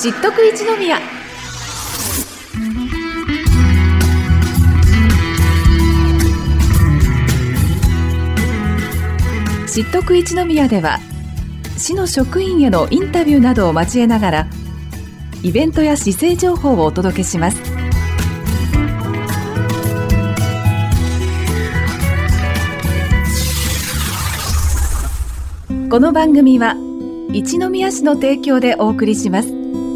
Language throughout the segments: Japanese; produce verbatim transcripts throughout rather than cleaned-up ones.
知っとく一宮。知っとく一宮では、市の職員へのインタビューなどを交えながらイベントや市政情報をお届けします。この番組は一宮市の提供でお送りします。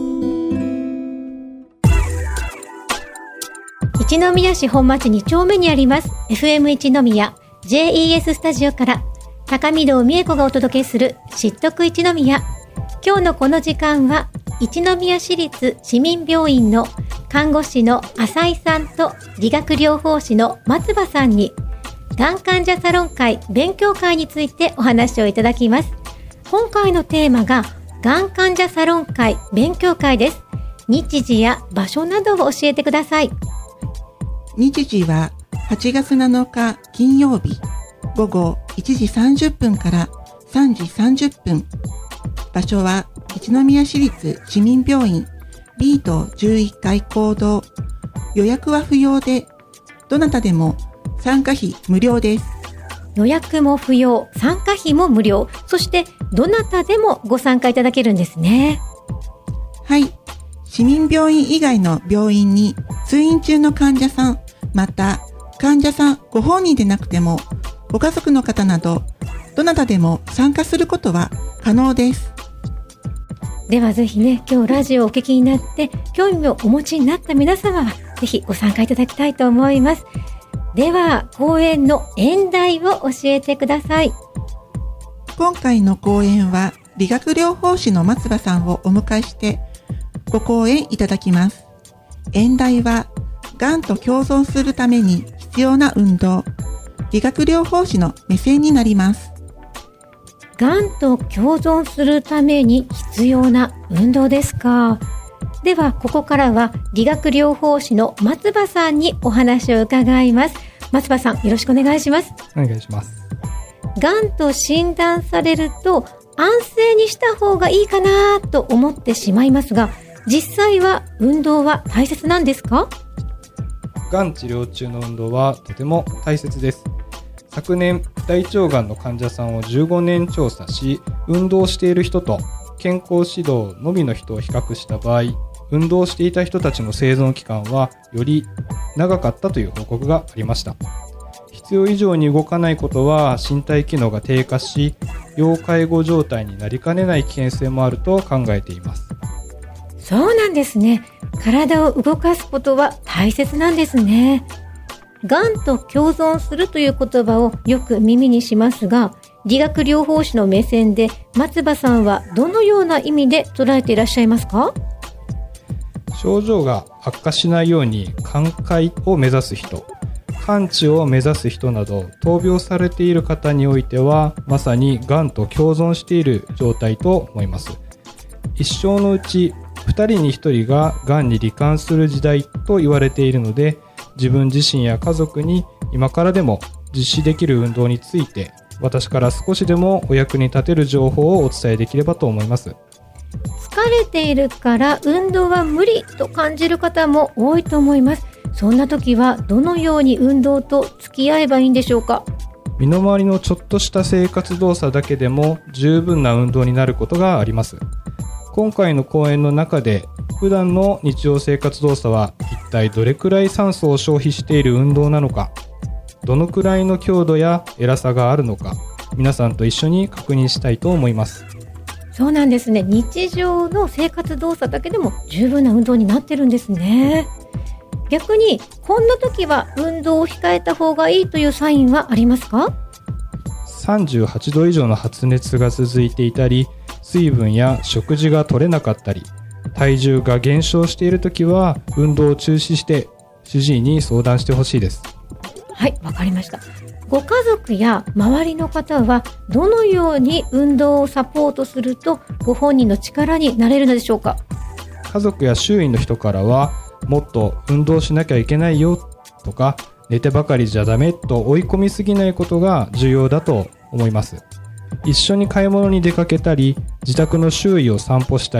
一宮市本町に丁目にあります エフエム 一宮 ジェイイーエス スタジオから高見堂美恵子がお届けする知っとく一宮。今日のこの時間は一宮市立市民病院の看護師の浅井さんと理学療法士の松葉さんにがん患者サロン会勉強会についてお話をいただきます。今回のテーマががん患者サロン会勉強会です。日時や場所などを教えてください。 日時ははちがつなのか金曜日ごごいちじさんじゅっぷんからさんじさんじゅっぷん。場所は一宮市立市民病院 B 棟じゅういっかい講堂。予約は不要で、どなたでも参加費無料です。 予約も不要、参加費も無料、そしてどなたでもご参加いただけるんですね。 はい。市民病院以外の病院に通院中の患者さん、また患者さんご本人でなくてもご家族の方などどなたでも参加することは可能です。 ではぜひね、今日ラジオをお聞きになって興味をお持ちになった皆様はぜひご参加いただきたいと思います。では講演の演題を教えてください。 今回の講演は理学療法士の松葉さんをお迎えしてご講演いただきます。演題はがんと共存するために必要な運動、理学療法士の目線になります。 がんと共存するために必要な運動ですか。ではここからは理学療法士の松葉さんにお話を伺います。松葉さん、よろしくお願いします。 お願いします。 がんと診断されると安静にした方がいいかなと思ってしまいますが、実際は運動は大切なんですか？ がん治療中の運動はとても大切です。昨年大腸がんの患者さんをじゅうごねん調査し、運動している人と健康指導のみの人を比較した場合、運動していた人たちの生存期間はより長かったという報告がありました。必要以上に動かないことは身体機能が低下し、要介護状態になりかねない危険性もあると考えています。 そうなんですね。体を動かすことは大切なんですね。がんと共存するという言葉をよく耳にしますが、理学療法士の目線で松葉さんはどのような意味で捉えていらっしゃいますか？ 症状が悪化しないように寛解を目指す人、完治を目指す人など闘病されている方においてはまさにがんと共存している状態と思います。一生のうちふたりにひとりががんに罹患する時代と言われているので、自分自身や家族に今からでも実施できる運動について私から少しでもお役に立てる情報をお伝えできればと思います。 疲れているから運動は無理と感じる方も多いと思います。そんな時はどのように運動と付き合えばいいんでしょうか？ 身の回りのちょっとした生活動作だけでも十分な運動になることがあります。今回の講演の中で普段の日常生活動作は一体どれくらい酸素を消費している運動なのか、どのくらいの強度や偉さがあるのか、皆さんと一緒に確認したいと思います。 そうなんですね。日常の生活動作だけでも十分な運動になってるんですね。逆にこんな時は運動を控えた方がいいというサインはありますか？ さんじゅうはちど以上の発熱が続いていたり、水分や食事が取れなかったり、体重が減少しているときは運動を中止して主治医に相談してほしいです。 はい、わかりました。ご家族や周りの方はどのように運動をサポートするとご本人の力になれるのでしょうか？ 家族や周囲の人からはもっと運動しなきゃいけないよとか、寝てばかりじゃダメと追い込みすぎないことが重要だと思います。一緒に買い物に出かけたり、自宅の周囲を散歩したり、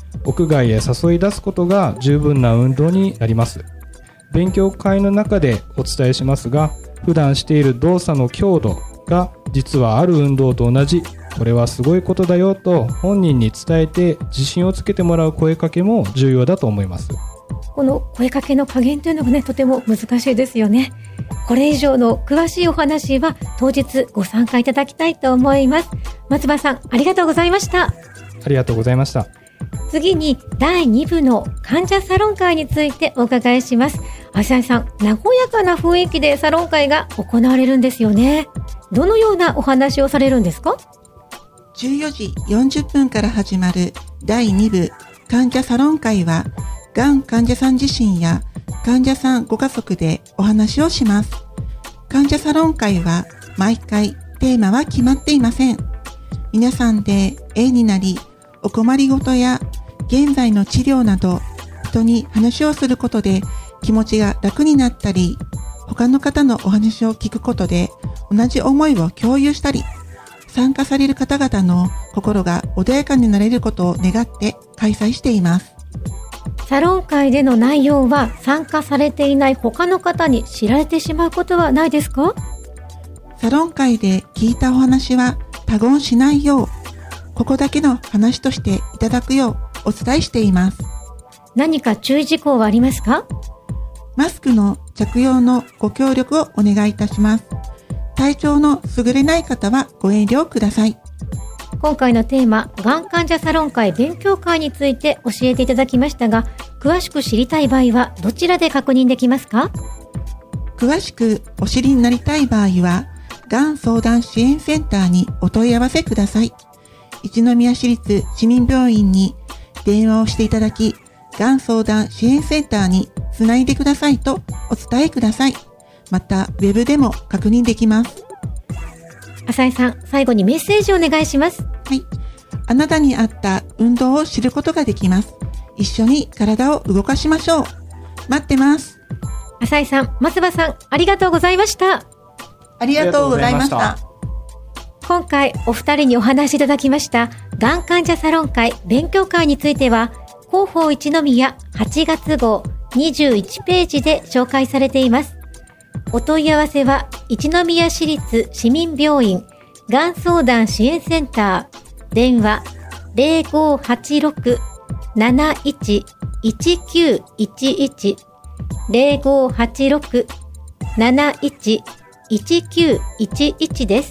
屋外へ誘い出すことが十分な運動になります。勉強会の中でお伝えしますが、普段している動作の強度が実はある運動と同じ、これはすごいことだよと本人に伝えて自信をつけてもらう声かけも重要だと思います。 この声かけの加減というのがね、とても難しいですよね。これ以上の詳しいお話は当日ご参加いただきたいと思います。松葉さん、ありがとうございました。 ありがとうございました。 次にだいに部の患者サロン会についてお伺いします。浅井さん、和やかな雰囲気でサロン会が行われるんですよね。どのようなお話をされるんですか？ じゅうよじよんじゅっぷんから始まるだいに部患者サロン会は、がん患者さん自身や患者さんご家族でお話をします。患者サロン会は毎回テーマは決まっていません。皆さんで絵になり、お困りごとや現在の治療など人に話をすることで気持ちが楽になったり、他の方のお話を聞くことで同じ思いを共有したり、参加される方々の心が穏やかになれることを願って開催しています。 サロン会での内容は参加されていない他の方に知られてしまうことはないですか？ サロン会で聞いたお話は他言しないよう、ここだけの話としていただくようお伝えしています。 何か注意事項はありますか？ マスクの着用のご協力をお願いいたします。体調の優れない方はご遠慮ください。 今回のテーマ、がん患者サロン会勉強会について教えていただきましたが、詳しく知りたい場合はどちらで確認できますか？ 詳しくお知りになりたい場合は、がん相談支援センターにお問い合わせください。一宮市立市民病院に電話をしていただき、がん相談支援センターにつないでくださいとお伝えください。また、ウェブでも確認できます。 浅井さん、最後にメッセージをお願いします。 はい。あなたに合った運動を知ることができます。一緒に体を動かしましょう。待ってます。 浅井さん、松葉さん、ありがとうございました。 ありがとうございました。 今回お二人にお話しいただきましたがん患者サロン会勉強会については、広報一宮はちがつ号にじゅういちページで紹介されています。お問い合わせは一宮市立市民病院がん相談支援センター、電話 ゼロごはちろく なないち いちきゅういちいち ゼロごはちろく なないち いちきゅういちいち です。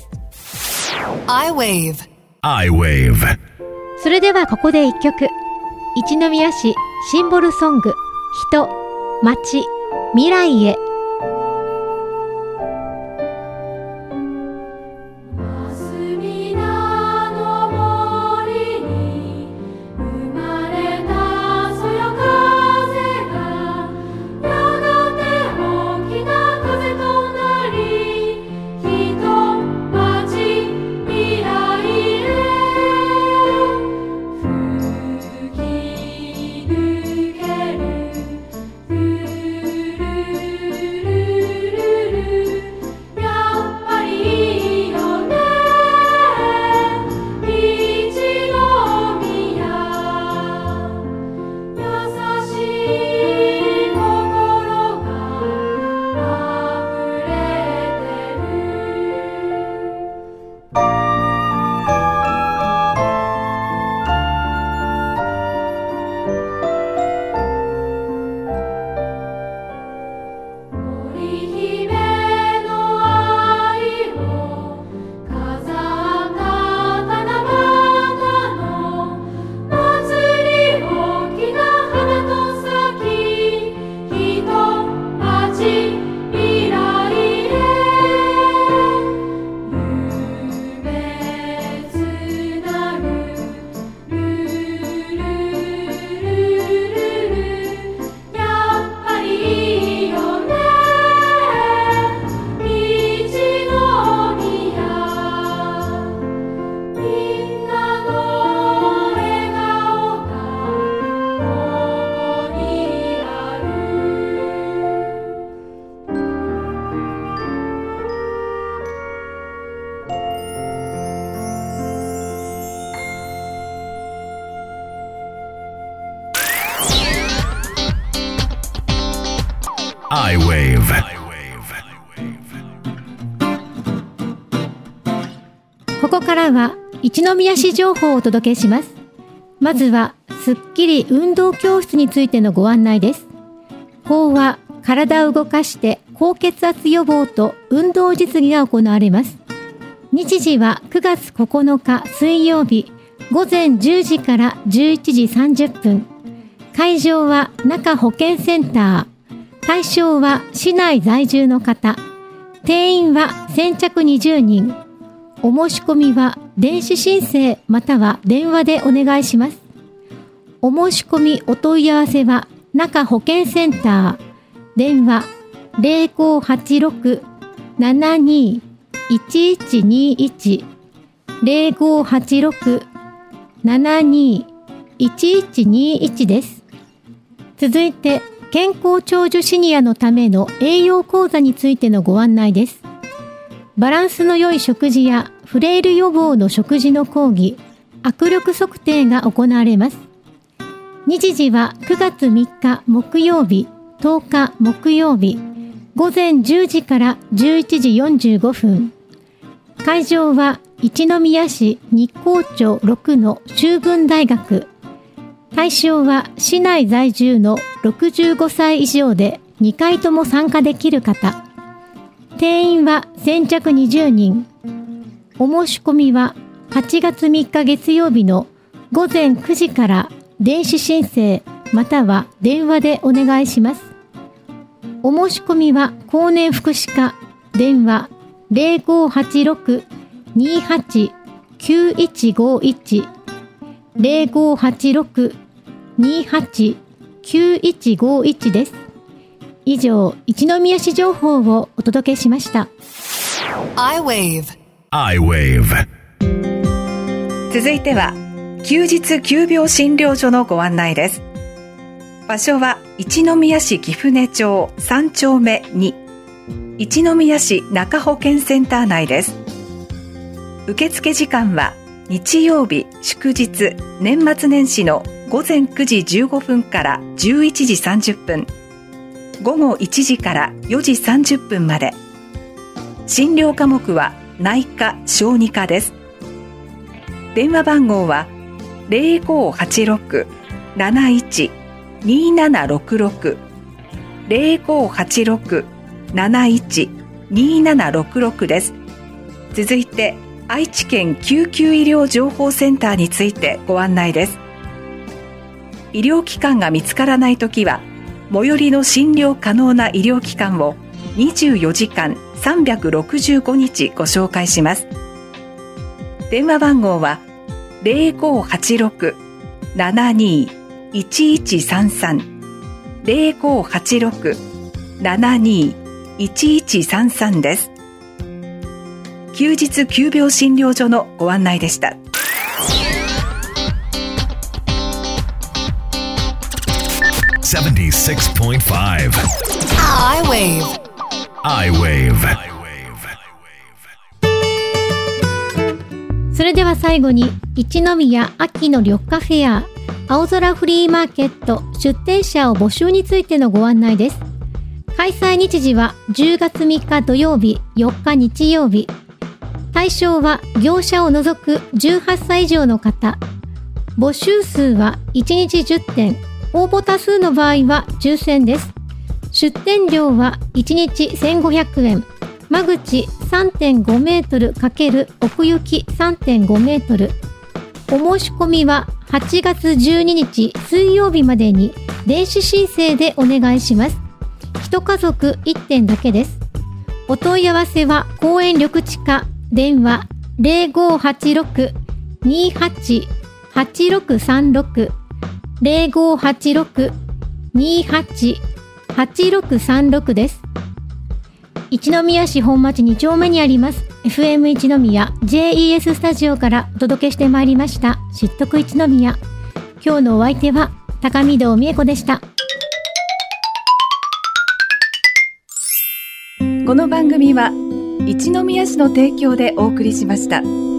iWave iWave それではここで一曲、一宮市シンボルソング、人、街、未来へ。 「 I-ウェーブ。 ここからは一宮市情報をお届けします。まずはすっきり運動教室についてのご案内です。法は体を動かして高血圧予防と運動実技が行われます。日時はくがつここのか水曜日ごぜんじゅうじからじゅういちじさんじゅっぷん。会場は中保健センター。対象は市内在住の方。定員は先着にじゅうにん。お申し込みは電子申請または電話でお願いします。お申し込みお問い合わせは中保健センター。電話 ゼロごはちろく ななに いちいちにいち ゼロごはちろく ななに いちいちにいちです。続いて健康長寿シニアのための栄養講座についてのご案内です。バランスの良い食事やフレイル予防の食事の講義、握力測定が行われます。日時はくがつみっか木曜日、とおか木曜日、ごぜんじゅうじからじゅういちじよんじゅうごふん。会場は一宮市日光町ろくの修文大学。対象は市内在住のろくじゅうごさい以上でにかいとも参加できる方。定員は先着にじゅうにん。お申し込みははちがつみっか月曜日のごぜんくじから電子申請または電話でお願いします。お申し込みは高年福祉課。電話 ゼロごはちろく にはち きゅういちごいち ゼロごはちろく にはち きゅういちごいちです。以上、一宮市情報をお届けしました。 I-ウェーブ。I-ウェーブ。続いては休日急病診療所のご案内です。場所は一宮市貴船町さんちょうめに、一宮市中保健センター内です。受付時間は日曜日、祝日、年末年始のごぜんくじじゅうごふんからじゅういちじさんじゅっぷん、ごごいちじからよじさんじゅっぷんまで。診療科目は内科・小児科です。電話番号は ゼロごはちろく なないち にななろくろく ゼロごはちろく なないち にななろくろくです。続いて愛知県救急医療情報センターについてご案内です。医療機関が見つからないときは最寄りの診療可能な医療機関をにじゅうよじかんさんびゃくろくじゅうごにちご紹介します。電話番号は ゼロごはちろく ななに いちいちさんさん ゼロごはちろく ななに いちいちさんさんです。休日急病診療所のご案内でした。 ななじゅうろくてんご I-ウェーブ。I-ウェーブ。 それでは最後に一宮秋の緑化フェア青空フリーマーケット出店者を募集についてのご案内です。開催日時はじゅうがつみっか土曜日、よっか日曜日。対象は業者を除くじゅうはっさい以上の方。募集数はいちにちじゅってん。応募多数の場合は抽選です。出店料はいちにちせんごひゃくえん。間口 さんてんごメートル× 奥行き さんてんごメートル。お申し込みははちがつじゅうににち水曜日までに電子申請でお願いします。一家族いってんだけです。お問い合わせは公園緑地課。電話 ゼロごはちろく にはち はちろくさんろく ゼロごはちろく にはち はちろくさんろく です。一宮市本町にちょうめにあります エフエム 一宮 ジェイイーエス スタジオからお届けしてまいりました知得一宮。今日のお相手は高見堂美恵子でした。 この番組は一宮市の提供でお送りしました。